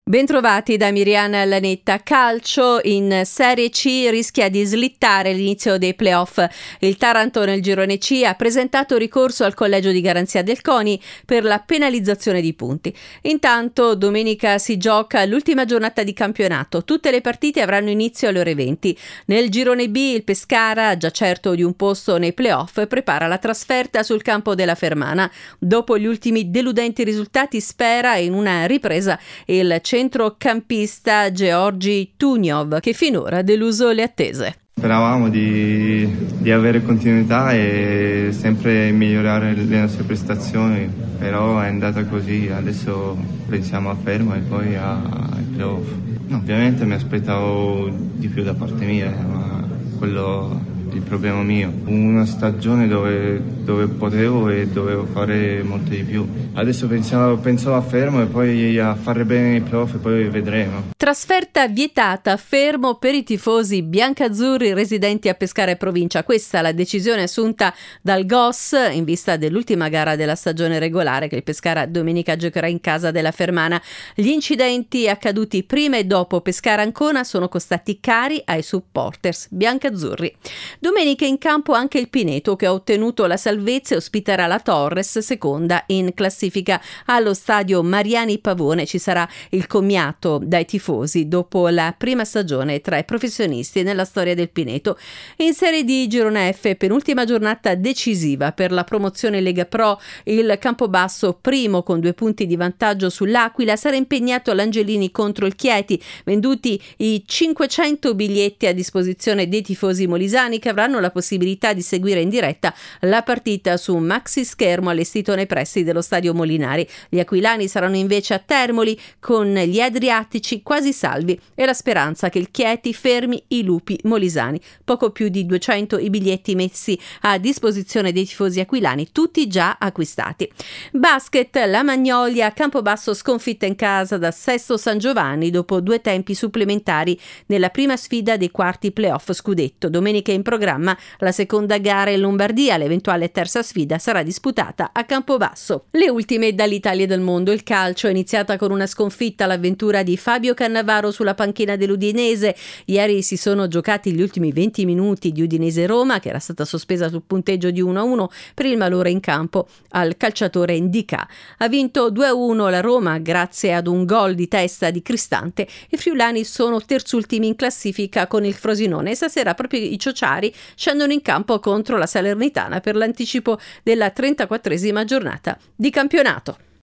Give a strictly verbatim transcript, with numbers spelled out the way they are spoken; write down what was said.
Bentrovati da Miriana Lanetta. Calcio in Serie C rischia di slittare l'inizio dei playoff. Il Taranto nel girone C ha presentato ricorso al collegio di garanzia del CONI per la penalizzazione di punti. Intanto domenica si gioca l'ultima giornata di campionato. Tutte le partite avranno inizio alle ore venti. Nel girone B il Pescara, già certo di un posto nei playoff, prepara la trasferta sul campo della Fermana. Dopo gli ultimi deludenti risultati spera in una ripresa il centrocampista Georgi Tuniov, che finora ha deluso le attese. Speravamo di, di avere continuità e sempre migliorare le nostre prestazioni, però è andata così. Adesso pensiamo a Fermo e poi ai playoff. No, ovviamente mi aspettavo di più da parte mia, ma quello è il problema mio. Una stagione dove, dove potevo e dovevo fare molto di più. Adesso pensavo, pensavo a Fermo e poi a fare bene i playoff e poi vedremo. Trasferta vietata a Fermo per i tifosi biancazzurri residenti a Pescara e provincia. Questa è la decisione assunta dal G O S in vista dell'ultima gara della stagione regolare che il Pescara domenica giocherà in casa della Fermana. Gli incidenti accaduti prima e dopo Pescara-Ancona sono costati cari ai supporters biancazzurri. Domenica in campo anche il Pineto, che ha ottenuto la salvezza e ospiterà la Torres, seconda in classifica. Allo stadio Mariani Pavone ci sarà il commiato dai tifosi dopo la prima stagione tra i professionisti nella storia del Pineto. In Serie D girone F, penultima giornata decisiva per la promozione Lega Pro, il Campobasso primo con due punti di vantaggio sull'Aquila sarà impegnato all'Angelini contro il Chieti. Venduti i cinquecento biglietti a disposizione dei tifosi molisani, che avranno la possibilità di seguire in diretta la partita su un maxi schermo allestito nei pressi dello stadio Molinari. Gli aquilani saranno invece a Termoli con gli adriatici quasi salvi e la speranza che il Chieti fermi i lupi molisani. Poco più di duecento i biglietti messi a disposizione dei tifosi aquilani, tutti già acquistati. Basket, la Magnolia a Campobasso sconfitta in casa da Sesto San Giovanni dopo due tempi supplementari nella prima sfida dei quarti playoff scudetto. Domenica in programma la seconda gara in Lombardia, l'eventuale terza sfida sarà disputata a Campobasso. Le ultime dall'Italia e dal mondo. Il calcio è iniziata con una sconfitta l'avventura di Fabio Cannavaro sulla panchina dell'Udinese. Ieri si sono giocati gli ultimi venti minuti di Udinese-Roma, che era stata sospesa sul punteggio di uno a uno per il malore in campo al calciatore Ndicà. Ha vinto due a uno la Roma grazie ad un gol di testa di Cristante. I friulani sono terzultimi in classifica con il Frosinone e stasera proprio i ciociari scendono in campo contro la Salernitana per l'anticipo della trentaquattresima giornata di campionato.